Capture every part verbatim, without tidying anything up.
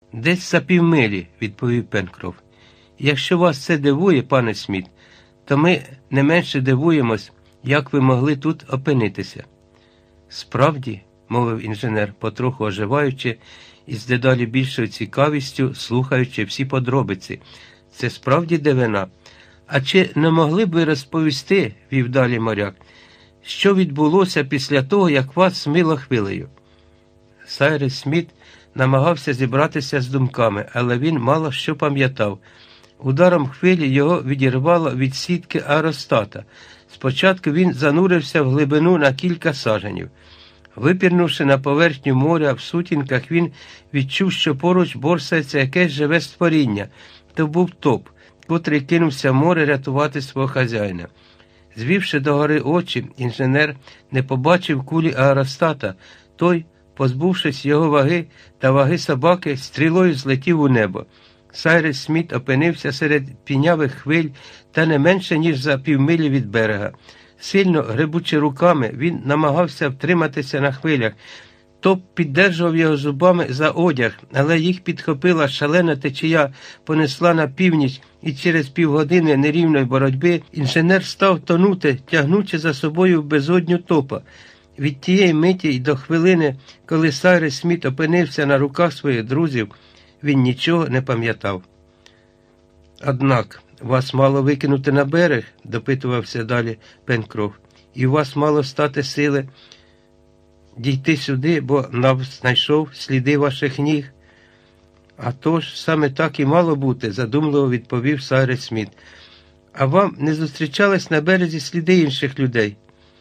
Десь за півмилі, відповів Пенкроф. Якщо вас це дивує, пане Сміт, то ми не менше дивуємось, як ви могли тут опинитися. Справді, мовив інженер, потроху оживаючи і з дедалі більшою цікавістю слухаючи всі подробиці. Це справді дивина. А чи не могли б ви розповісти, вів далі моряк, що відбулося після того, як вас змило хвилею? Сайрес Сміт намагався зібратися з думками, але він мало що пам'ятав. Ударом хвилі його відірвало від сітки аеростата. Спочатку він занурився в глибину на кілька саженів. Випірнувши на поверхню моря в сутінках, він відчув, що поруч борсається якесь живе створіння. То був топ, котрий кинувся в море рятувати свого хазяїна. Звівши догори очі, інженер не побачив кулі аеростата. Той, позбувшись його ваги та ваги собаки, стрілою злетів у небо. Сайрес Сміт опинився серед пінявих хвиль та не менше, ніж за півмилі від берега. Сильно гребучи руками, він намагався втриматися на хвилях. Топ піддержував його зубами за одяг, але їх підхопила шалена течія, понесла на північ, і через півгодини нерівної боротьби інженер став тонути, тягнучи за собою в безодню топа. Від тієї миті й до хвилини, коли Сайрес Сміт опинився на руках своїх друзів, він нічого не пам'ятав. «Однак, вас мало викинути на берег?» – допитувався далі Пенкроф. «І у вас мало стати сили дійти сюди, бо Наб знайшов сліди ваших ніг?» «А то ж, саме так і мало бути», – задумливо відповів Сайрес Сміт. «А вам не зустрічались на березі сліди інших людей?»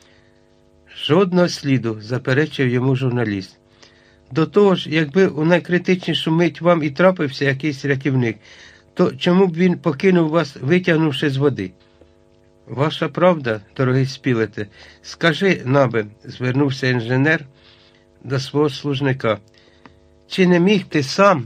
«Жодного сліду», – заперечив йому журналіст. «До того ж, якби у найкритичнішу мить вам і трапився якийсь рятівник, то чому б він покинув вас, витягнувши з води?» «Ваша правда, дорогий Спілете. Скажи, Набе», – звернувся інженер до свого служника, «чи не міг ти сам?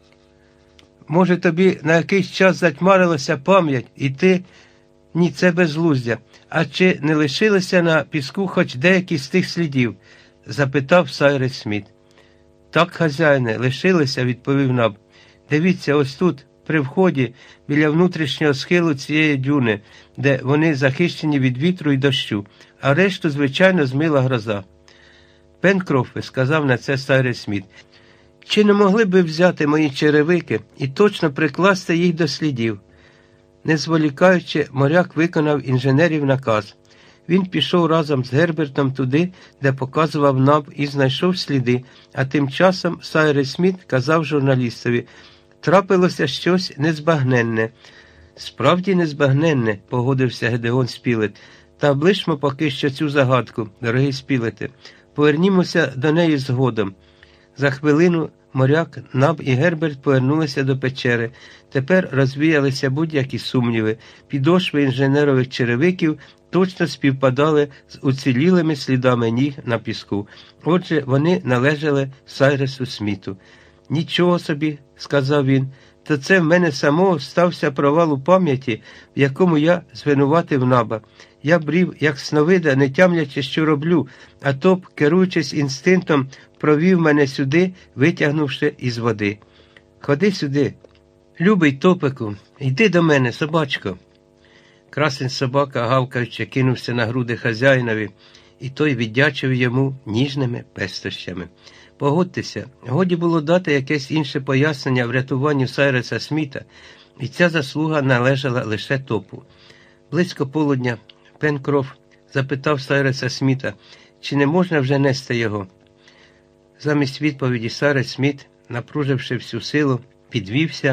Може, тобі на якийсь час затьмарилася пам'ять, і ти...» «Ні, це безглуздя. А чи не лишилися на піску хоч деякі з тих слідів?» – запитав Сайрес Сміт. «Так, хазяїне, лишилися», – відповів Наб. «Дивіться, ось тут, при вході, біля внутрішнього схилу цієї дюни, де вони захищені від вітру і дощу, а решту, звичайно, змила гроза». «Пенкрофе», – сказав на це Сайрес Сміт, – «чи не могли б ви взяти мої черевики і точно прикласти їх до слідів?» Не зволікаючи, моряк виконав інженерів наказ. Він пішов разом з Гербертом туди, де показував Наб, і знайшов сліди, а тим часом Сайрес Сміт казав журналістові: «Трапилося щось незбагненне». «Справді незбагненне», – погодився Гедеон Спілет. «Та облишмо поки що цю загадку, дорогий Спілете. Повернімося до неї згодом». За хвилину моряк, Наб і Герберт повернулися до печери. Тепер розвіялися будь-які сумніви. Підошви інженерових черевиків точно співпадали з уцілілими слідами ніг на піску. Отже, вони належали Сайресу Сміту. «Нічого собі», – сказав він, – «то це в мене самого стався провал у пам'яті, в якому я звинуватив Наба. Я брів, як сновида, не тямлячи, що роблю, а топ, керуючись інстинктом, провів мене сюди, витягнувши із води. Ходи сюди, любий топику, йди до мене, собачко». Красень собака, гавкаючи, кинувся на груди хазяїнові, і той віддячив йому ніжними пестощами. Погодьтеся, годі було дати якесь інше пояснення врятуванню Сайреса Сміта, і ця заслуга належала лише топу. Близько полудня Пенкроф запитав Сайреса Сміта, чи не можна вже нести його. Замість відповіді Сайрес Сміт, напруживши всю силу, підвівся,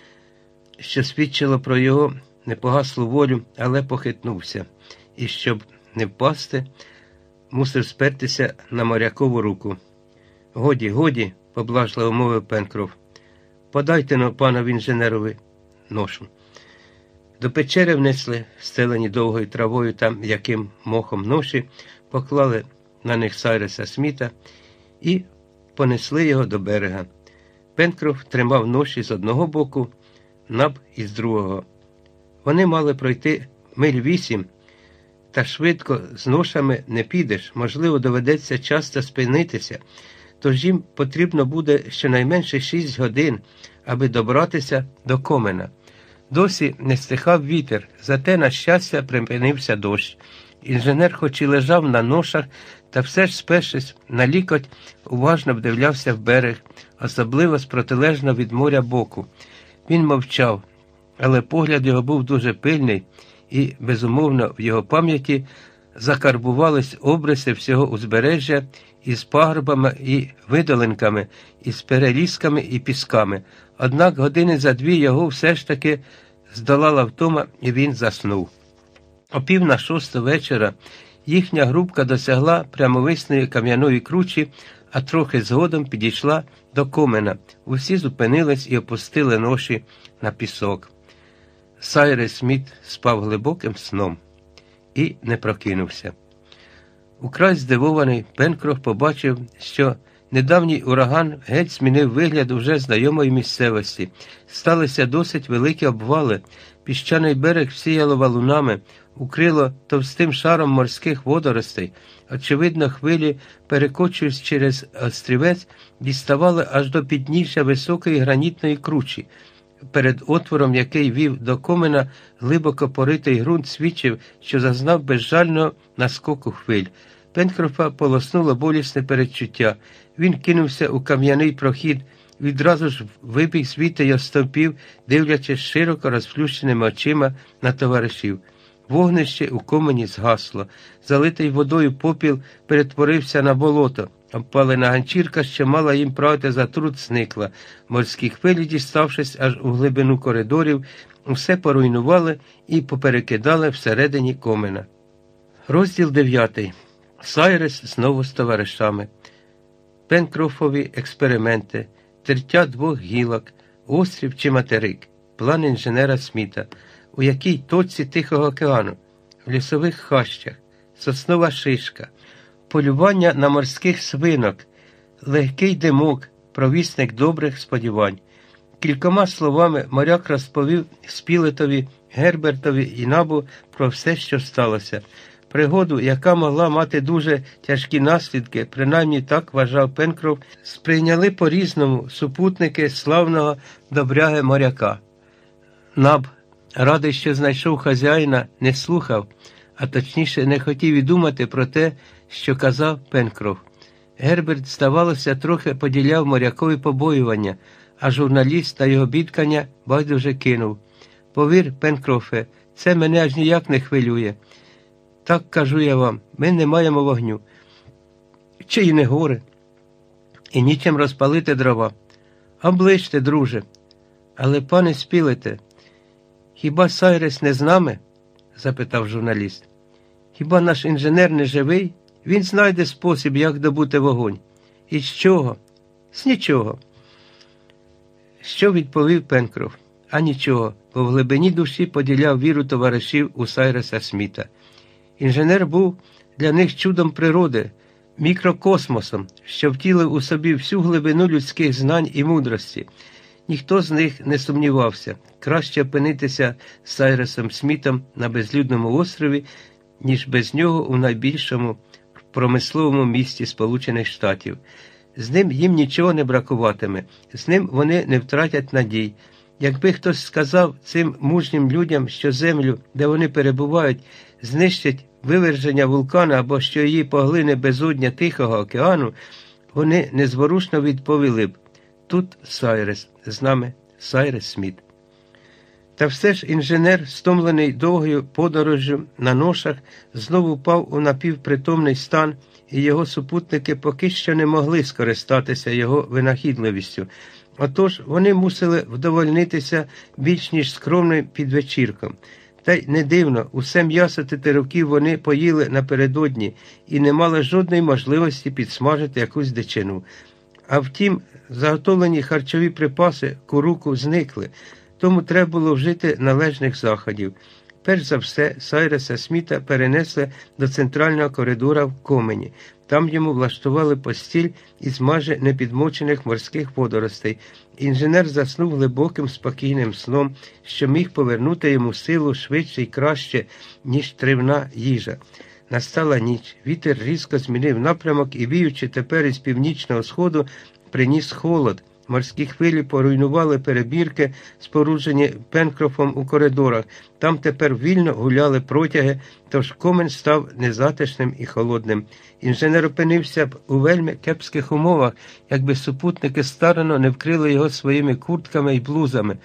що свідчило про його непогаслу волю, але похитнувся, і, щоб не впасти, мусив спертися на морякову руку. «Годі, годі», – поблажливо мовив Пенкроф, – «подайте но панові інженерові ношу». До печери внесли, стелені довгою травою та м'яким мохом ноші, поклали на них Сайреса Сміта і понесли його до берега. Пенкроф тримав ноші з одного боку, Наб із другого. Вони мали пройти миль вісім, та швидко з ношами не підеш, можливо, доведеться часто спинитися, тож їм потрібно буде щонайменше шість годин, аби добратися до Комена. Досі не стихав вітер, зате, на щастя, припинився дощ. Інженер хоч і лежав на ношах, та все ж, спершись на лікоть, уважно вдивлявся в берег, особливо з протилежного від моря боку. Він мовчав, але погляд його був дуже пильний, і, безумовно, в його пам'яті закарбувались обриси всього узбережжя із пагорбами і видолинками, із перелісками і пісками. Однак години за дві його все ж таки здолала втома, і він заснув. О пів на шосту вечора їхня групка досягла прямовисної кам'яної кручі, а трохи згодом підійшла до Комена. Усі зупинились і опустили ноші на пісок. Сайрес Сміт спав глибоким сном і не прокинувся. Украй здивований, Пенкроф побачив, що недавній ураган геть змінив вигляд уже знайомої місцевості. Сталися досить великі обвали, піщаний берег всіяло валунами, укрило товстим шаром морських водоростей. Очевидно, хвилі, перекочуючи через острівець, діставали аж до підніжжя високої гранітної кручі. Перед отвором, який вів до Комена, глибоко поритий ґрунт свідчив, що зазнав безжального наскоку хвиль. Пенкрофа полоснуло болісне передчуття. Він кинувся у кам'яний прохід, відразу ж вибіг звідти й остовпів, дивлячись широко розплющеними очима на товаришів. Вогнище у Комені згасло. Залитий водою попіл перетворився на болото. Обпалена ганчірка, що мала їм правити за труд, зникла. Морські хвилі, діставшись аж у глибину коридорів, усе поруйнували і поперекидали всередині Комена. Розділ дев'ятий. Сайрес знову з товаришами. Пенкрофові експерименти, тертя двох гілок, острів чи материк, план інженера Сміта, у якій точці Тихого океану, в лісових хащах, соснова шишка, полювання на морських свинок, легкий димок, провісник добрих сподівань. Кількома словами моряк розповів Спілетові, Гербертові і Набу про все, що сталося. Пригоду, яка могла мати дуже тяжкі наслідки, принаймні так вважав Пенкроф, сприйняли по-різному супутники славного добряги моряка. Наб, радий, що знайшов хазяїна, не слухав, а точніше не хотів і думати про те, що казав Пенкроф. Герберт, здавалося, трохи поділяв морякові побоювання, а журналіст та його бідкання байдуже кинув. Повір, Пенкрофе, це мене аж ніяк не хвилює. Так кажу я вам, ми не маємо вогню. Чи й не горе. І нічим розпалити дрова. Обличте, друже. Але, пане Спілете, хіба Сайрес не з нами? Запитав журналіст. Хіба наш інженер не живий? Він знайде спосіб, як добути вогонь. І з чого? З нічого. Що відповів Пенкроф? А нічого, бо в глибині душі поділяв віру товаришів у Сайреса Сміта. Інженер був для них чудом природи, мікрокосмосом, що втілив у собі всю глибину людських знань і мудрості. Ніхто з них не сумнівався, краще опинитися з Сайресом Смітом на безлюдному острові, ніж без нього у найбільшому промисловому місті Сполучених Штатів. З ним їм нічого не бракуватиме, з ним вони не втратять надій. Якби хтось сказав цим мужнім людям, що землю, де вони перебувають, знищить виверження вулкана або що її поглине безодня Тихого океану, вони незворушно відповіли б: тут Сайрес, з нами Сайрес Сміт. Та все ж інженер, стомлений довгою подорожжю на ношах, знову впав у напівпритомний стан, і його супутники поки що не могли скористатися його винахідливістю. Отож, вони мусили вдовольнитися більш ніж скромним підвечірком. Та й не дивно, усе м'ясо тетеруків вони поїли напередодні і не мали жодної можливості підсмажити якусь дичину. А втім, заготовлені харчові припаси куруку зникли, тому треба було вжити належних заходів. Перш за все, Сайреса Сміта перенесли до центрального коридора в Комені. Там йому влаштували постіль із майже непідмочених морських водоростей. Інженер заснув глибоким спокійним сном, що міг повернути йому силу швидше і краще, ніж тривна їжа. Настала ніч, вітер різко змінив напрямок і, віючи тепер із північного сходу, приніс холод. Морські хвилі поруйнували перебірки, споруджені Пенкрофом у коридорах. Там тепер вільно гуляли протяги, тож комен став незатишним і холодним. Інженер опинився б у вельми кепських умовах, якби супутники старано не вкрили його своїми куртками і блузами.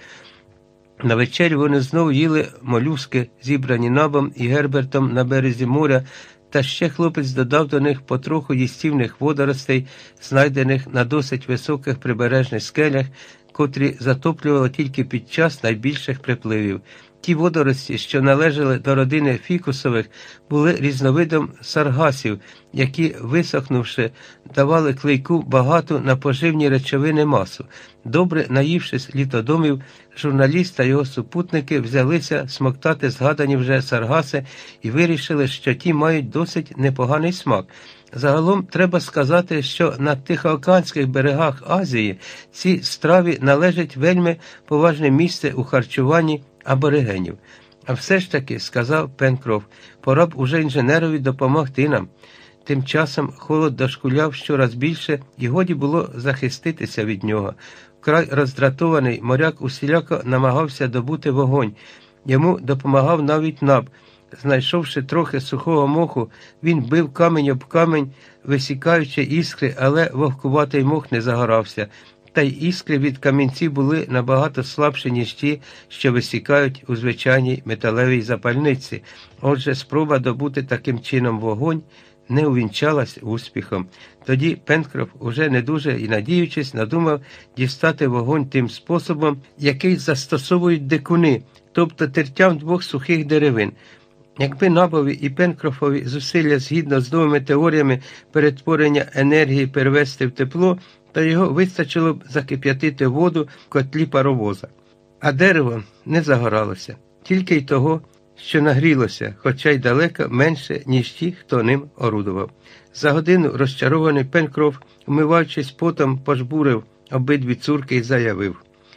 На вечерю вони знову їли молюски, зібрані Набом і Гербертом на березі моря, та ще хлопець додав до них потроху їстівних водоростей, знайдених на досить високих прибережних скелях, котрі затоплювали тільки під час найбільших припливів. Ті водорості, що належали до родини фікусових, були різновидом саргасів, які, висохнувши, давали клейку багату на поживні речовини масу. Добре наївшись літодомів, журналіст та його супутники взялися смоктати згадані вже саргаси і вирішили, що ті мають досить непоганий смак. Загалом треба сказати, що на Тихоокеанських берегах Азії ці страві належать вельми поважне місце у харчуванні аборигенів. А все ж таки, сказав Пенкроф, пора б уже інженерові допомогти нам. Тим часом холод дошкуляв щораз більше, і годі було захиститися від нього. Вкрай роздратований, моряк усіляко намагався добути вогонь. Йому допомагав навіть Наб. Знайшовши трохи сухого моху, він бив камінь об камінь, висікаючи іскри, але вогкуватий мох не загорався. Та й іскри від камінців були набагато слабші, ніж ті, що висікають у звичайній металевій запальниці. Отже, спроба добути таким чином вогонь не увінчалась успіхом. Тоді Пенкроф, уже не дуже і надіючись, надумав дістати вогонь тим способом, який застосовують дикуни, тобто тертям двох сухих деревин. Якби Набові і Пенкрофові зусилля згідно з новими теоріями перетворення енергії перевести в тепло, то його вистачило б закип'ятити воду в котлі паровоза. А дерево не загоралося, тільки й того, що нагрілося, хоча й далеко менше, ніж ті, хто ним орудував. За годину розчарований Пенкроф, вмиваючись потом, пожбурив обидві цурки і заявив: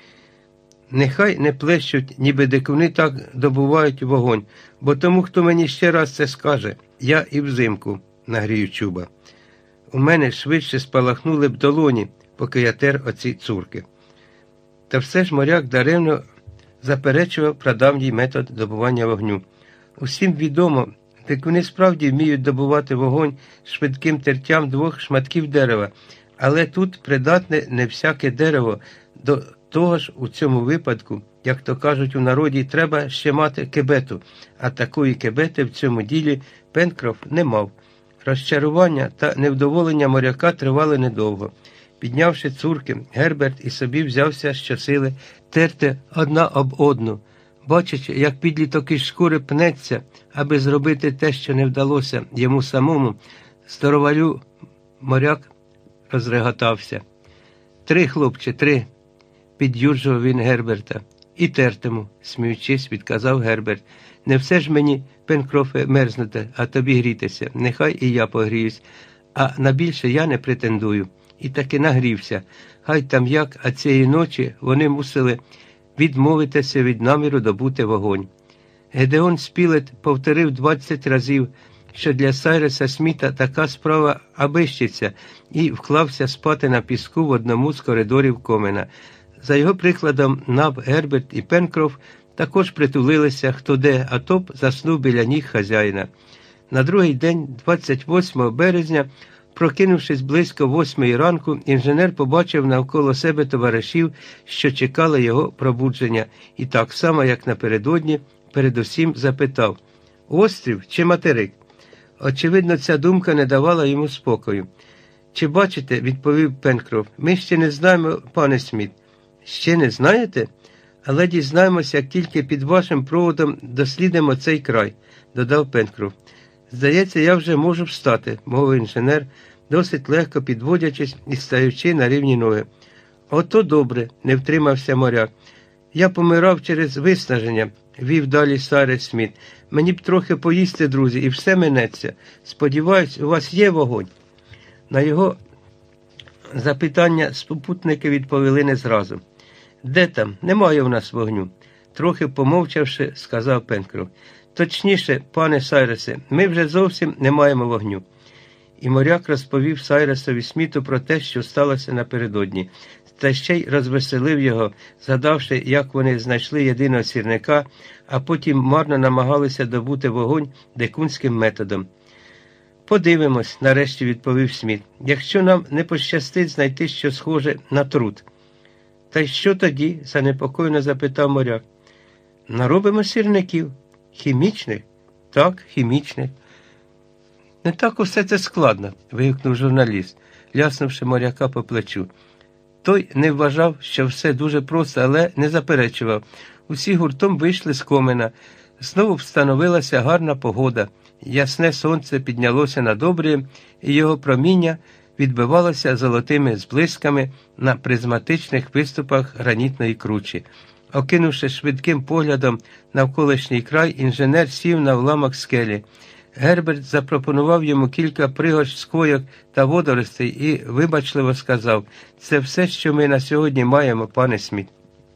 «Нехай не плещуть, ніби дикуни так добувають вогонь, бо тому, хто мені ще раз це скаже, я і взимку нагрію чуба. У мене швидше спалахнули б долоні, поки я тер оці цурки». Та все ж моряк даремно заперечував прадавній метод добування вогню. Усім відомо, дикуни справді вміють добувати вогонь швидким тертям двох шматків дерева, але тут придатне не всяке дерево. До того ж, у цьому випадку, як то кажуть у народі, треба ще мати кебету, а такої кебети в цьому ділі Пенкроф не мав. Розчарування та невдоволення моряка тривали недовго. Піднявши цурки, Герберт і собі взявся щосили терти одна об одну. Бачачи, як підліток із шкури пнеться, аби зробити те, що не вдалося йому самому, здоровалю моряк розреготався. «Три, хлопче, три!» – під'юджував він Герберта. «І тертиму», – сміючись, відказав Герберт. «Не все ж мені, Пенкрофе, мерзнути, а тобі грітися. Нехай і я погріюсь, а на більше я не претендую». І таки нагрівся. Хай там як, а цієї ночі вони мусили відмовитися від наміру добути вогонь. Гедеон Спілет повторив двадцять разів, що для Сайреса Сміта така справа абищиться, і вклався спати на піску в одному з коридорів комена. За його прикладом Наб, Герберт і Пенкроф також притулилися хто де, а топ заснув біля ніг хазяїна. На другий день, двадцять восьмого березня, прокинувшись близько восьмої ранку, інженер побачив навколо себе товаришів, що чекали його пробудження, і так само, як напередодні, передусім запитав: «Острів чи материк?» Очевидно, ця думка не давала йому спокою. «Чи бачите, — відповів Пенкроф, — ми ще не знаємо, пане Сміт». «Ще не знаєте? Але дізнаємося, як тільки під вашим проводом дослідимо цей край», – додав Пенкроф. «Здається, я вже можу встати», – мовив інженер, досить легко підводячись і стаючи на рівні ноги. «Ото добре», – не втримався моряк. «Я помирав через виснаження», – вів далі Сайрес Сміт. «Мені б трохи поїсти, друзі, і все минеться. Сподіваюсь, у вас є вогонь?» На його запитання супутники відповіли не зразу. «Де там? Немає в нас вогню», – трохи помовчавши, сказав Пенкроф. Точніше, пане Сайресе, ми вже зовсім не маємо вогню. І моряк розповів Сайресові Сміту про те, що сталося напередодні, та ще й розвеселив його, згадавши, як вони знайшли єдиного сірника, а потім марно намагалися добути вогонь дикунським методом. «Подивимось», – нарешті відповів Сміт, – «якщо нам не пощастить знайти щось схоже на труд». «Та й що тоді?» – занепокоєно запитав моряк. «Наробимо сірників. Хімічних?» «Так, хімічних». «Не так усе це складно», – вигукнув журналіст, ляснувши моряка по плечу. Той не вважав, що все дуже просто, але не заперечував. Усі гуртом вийшли з комина. Знову встановилася гарна погода. Ясне сонце піднялося над обрієм, і його проміння відбивалося золотими зблисками на призматичних виступах гранітної кручі. Окинувши швидким поглядом навколишній край, інженер сів на вламок скелі. Герберт запропонував йому кілька пригощ скойок та водоростей і вибачливо сказав: «Це все, що ми на сьогодні маємо, пане Сміт».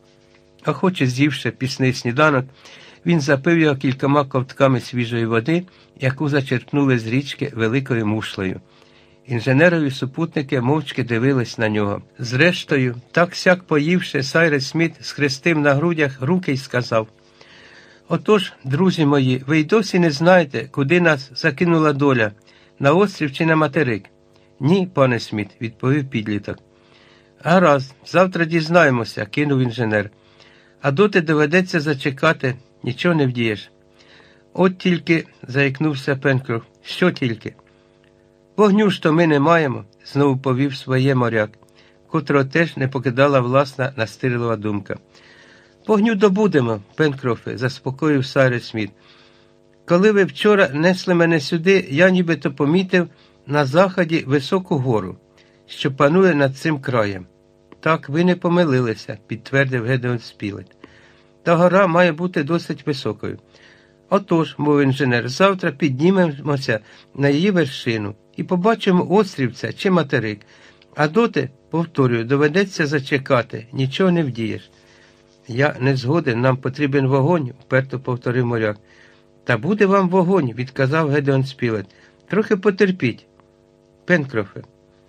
Охоче з'ївши пісний сніданок, він запив його кількома ковтками свіжої води, яку зачерпнули з річки великою мушлею. Інженерові супутники мовчки дивились на нього. Зрештою, так-сяк поївши, Сайрес Сміт схрестив на грудях руки й сказав: «Отож, друзі мої, ви й досі не знаєте, куди нас закинула доля, на острів чи на материк?» «Ні, пане Сміт», – відповів підліток. «Гаразд, завтра дізнаємося», – кинув інженер. «А доти доведеться зачекати, нічого не вдієш». «От тільки», – заікнувся Пенкроф, – «що тільки?» «Вогню ж то ми не маємо», – знову повів своє моряк, котрого теж не покидала власна настирлива думка. «Вогню добудемо, Пенкрофе», – заспокоїв Сайрес Сміт. «Коли ви вчора несли мене сюди, я нібито помітив на заході високу гору, що панує над цим краєм». «Так, ви не помилилися», – підтвердив Гедеон Спілет. «Та гора має бути досить високою». «Отож», – мов інженер, – «завтра піднімемося на її вершину і побачимо острівця чи материк. А доти, повторюю, доведеться зачекати, нічого не вдієш». «Я не згоден, нам потрібен вогонь», – вперто повторив моряк. «Та буде вам вогонь», – відказав Гедеон Спілет. «Трохи потерпіть, Пенкрофе».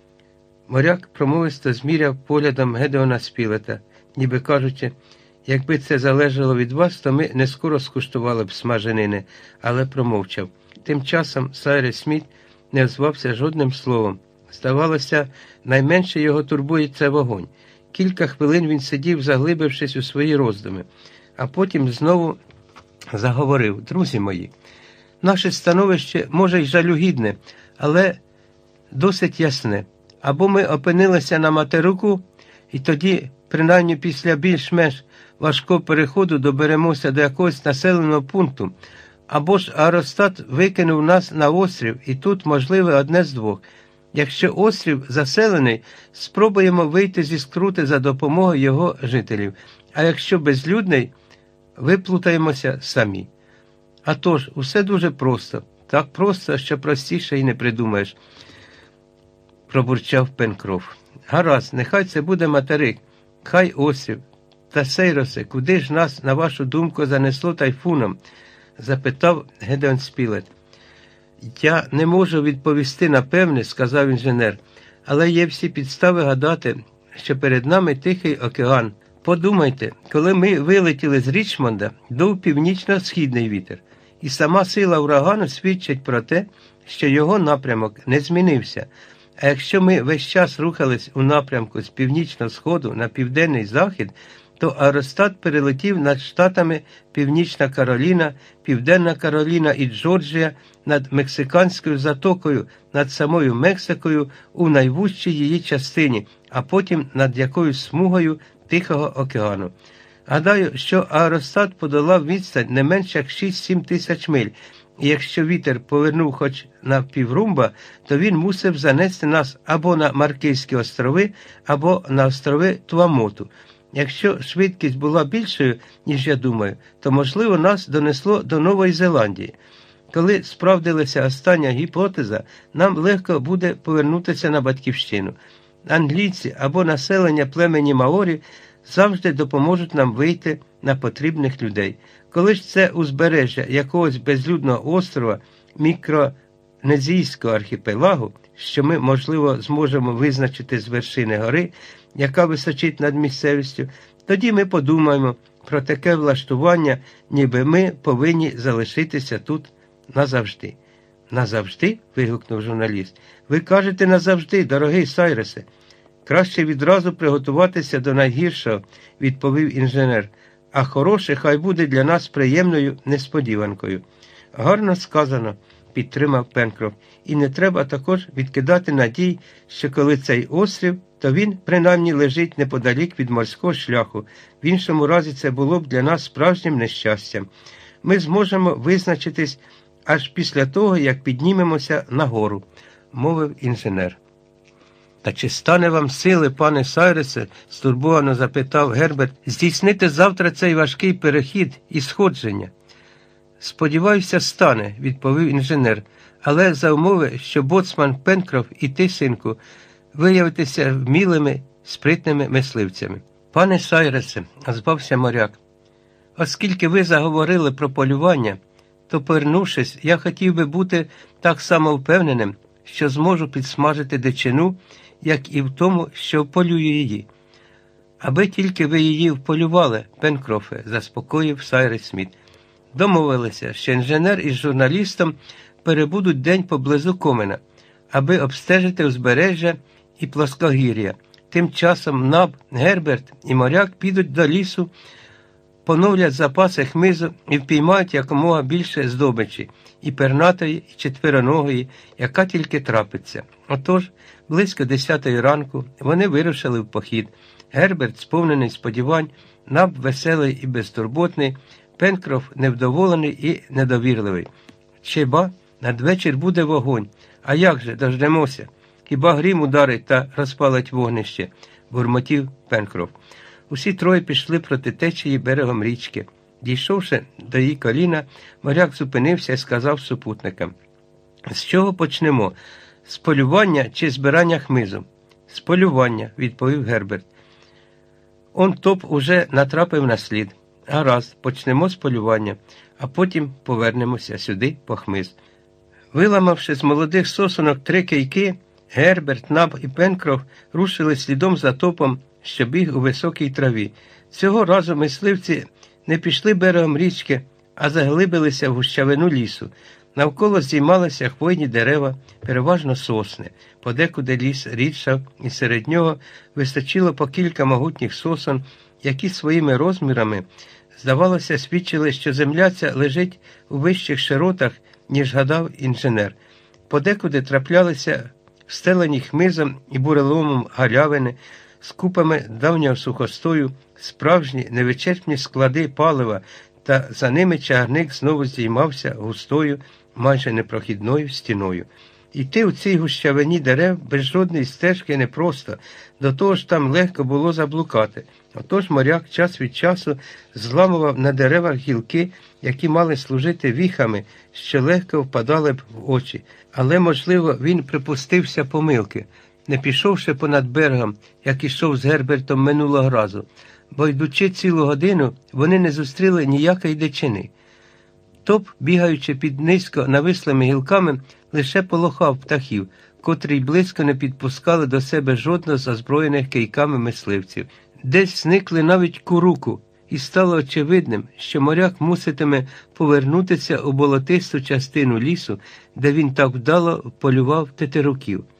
Моряк промовисто зміряв поглядом Гедеона Спілета, ніби кажучи: «Якби це залежало від вас, то ми не скоро скуштували б смаженини», але промовчав. Тим часом Сайрес Сміт не озвався жодним словом. Здавалося, найменше його турбує це вогонь. Кілька хвилин він сидів, заглибившись у свої роздуми, а потім знову заговорив: «Друзі мої, наше становище може й жалюгідне, але досить ясне. Або ми опинилися на материку, і тоді, принаймні після більш-менш важкого переходу, доберемося до якогось населеного пункту, або ж аеростат викинув нас на острів, і тут можливе одне з двох. Якщо острів заселений, спробуємо вийти зі скрути за допомогою його жителів, а якщо безлюдний, виплутаємося самі». «А тож, усе дуже просто, так просто, що простіше й не придумаєш», – пробурчав Пенкроф. «Гаразд, нехай це буде материк, хай острів. Та, Сейросе, куди ж нас, на вашу думку, занесло тайфуном?» – запитав Гедеон Спілет. «Я не можу відповісти напевне», – сказав інженер, – «але є всі підстави гадати, що перед нами Тихий океан. Подумайте, коли ми вилетіли з Річмонда, дув північно-східний вітер, і сама сила урагану свідчить про те, що його напрямок не змінився. А якщо ми весь час рухались у напрямку з північного сходу на південний захід, то аеростат перелетів над штатами Північна Кароліна, Південна Кароліна і Джорджія, над Мексиканською затокою, над самою Мексикою у найвужчій її частині, а потім над якоюсь смугою Тихого океану. Гадаю, що аеростат подолав відстань не менш як шість-сім тисяч миль, і якщо вітер повернув хоч на піврумба, то він мусив занести нас або на Маркизькі острови, або на острови Туамоту. Якщо швидкість була більшою, ніж я думаю, то, можливо, нас донесло до Нової Зеландії. Коли справдилася остання гіпотеза, нам легко буде повернутися на батьківщину. Англійці або населення племені Маорі завжди допоможуть нам вийти на потрібних людей. Коли ж це узбережжя якогось безлюдного острова мікронезійського архіпелагу, що ми, можливо, зможемо визначити з вершини гори, яка височить над місцевістю, тоді ми подумаємо про таке влаштування, ніби ми повинні залишитися тут назавжди. «Назавжди?» – вигукнув журналіст. «Ви кажете назавжди, дорогий Сайресе. Краще відразу приготуватися до найгіршого», – відповів інженер. «А хороше хай буде для нас приємною несподіванкою». «Гарно сказано», – підтримав Пенкроф. «І не треба також відкидати надій, що коли цей острів, то він принаймні лежить неподалік від морського шляху. В іншому разі це було б для нас справжнім нещастям. Ми зможемо визначитись аж після того, як піднімемося нагору», – мовив інженер. «Та чи стане вам сили, пане Сайресе, – стурбовано запитав Герберт, – здійснити завтра цей важкий перехід і сходження?» «Сподіваюся, стане», – відповів інженер, – «але за умови, що боцман Пенкроф і ти, синку, виявитеся вмілими, спритними мисливцями». «Пане Сайресе», – озвався моряк, – «оскільки ви заговорили про полювання, то, повернувшись, я хотів би бути так само впевненим, що зможу підсмажити дичину, як і в тому, що вполюю її». «Аби тільки ви її вполювали, Пенкрофе», – заспокоїв Сайрес Сміт. Домовилися, що інженер із журналістом перебудуть день поблизу Комена, аби обстежити узбережжя і плоскогір'я. Тим часом Наб, Герберт і моряк підуть до лісу, поновлять запаси хмизу і впіймають якомога більше здобичі, і пернатої, і четвероногої, яка тільки трапиться. Отож, близько десятої ранку вони вирушили в похід. Герберт, сповнений сподівань, Наб веселий і безтурботний, Пенкроф невдоволений і недовірливий. «Чи ба, надвечір буде вогонь. А як же, дождемося? Хіба грім ударить та розпалить вогнище?» – бурмотів Пенкроф. Усі троє пішли проти течії берегом річки. Дійшовши до її коліна, моряк зупинився і сказав супутникам: «З чого почнемо? З полювання чи збирання хмизу?» «З полювання», – відповів Герберт. «Он топ уже натрапив на слід. Гаразд, почнемо з полювання, а потім повернемося сюди по хмиз». Виламавши з молодих сосунок три кийки, Герберт, Наб і Пенкроф рушили слідом за топом, що біг у високій траві. Цього разу мисливці не пішли берегом річки, а заглибилися в гущавину лісу. Навколо здіймалися хвойні дерева, переважно сосни. Подекуди ліс рідшав, і серед нього вистачило по кілька могутніх сосон, які своїми розмірами, здавалося, свідчили, що земля ця лежить у вищих широтах, ніж гадав інженер. Подекуди траплялися встелені хмизом і буреломом галявини, з купами давнього сухостою, справжні невичерпні склади палива, та за ними чагарник знову здіймався густою, майже непрохідною стіною. Йти у цій гущавині дерев без жодної стежки непросто, до того ж там легко було заблукати. Отож моряк час від часу зламував на деревах гілки, які мали служити віхами, що легко впадали б в очі. Але, можливо, він припустився помилки, не пішовши понад берегом, як ішов з Гербертом минулого разу, бо, йдучи цілу годину, вони не зустріли ніякої дичини. Топ, бігаючи під низько навислими гілками, лише полохав птахів, котрі й близько не підпускали до себе жодного з озброєних кийками мисливців. Десь зникли навіть куруку, і стало очевидним, що моряк муситиме повернутися у болотисту частину лісу, де він так вдало полював тетеруків.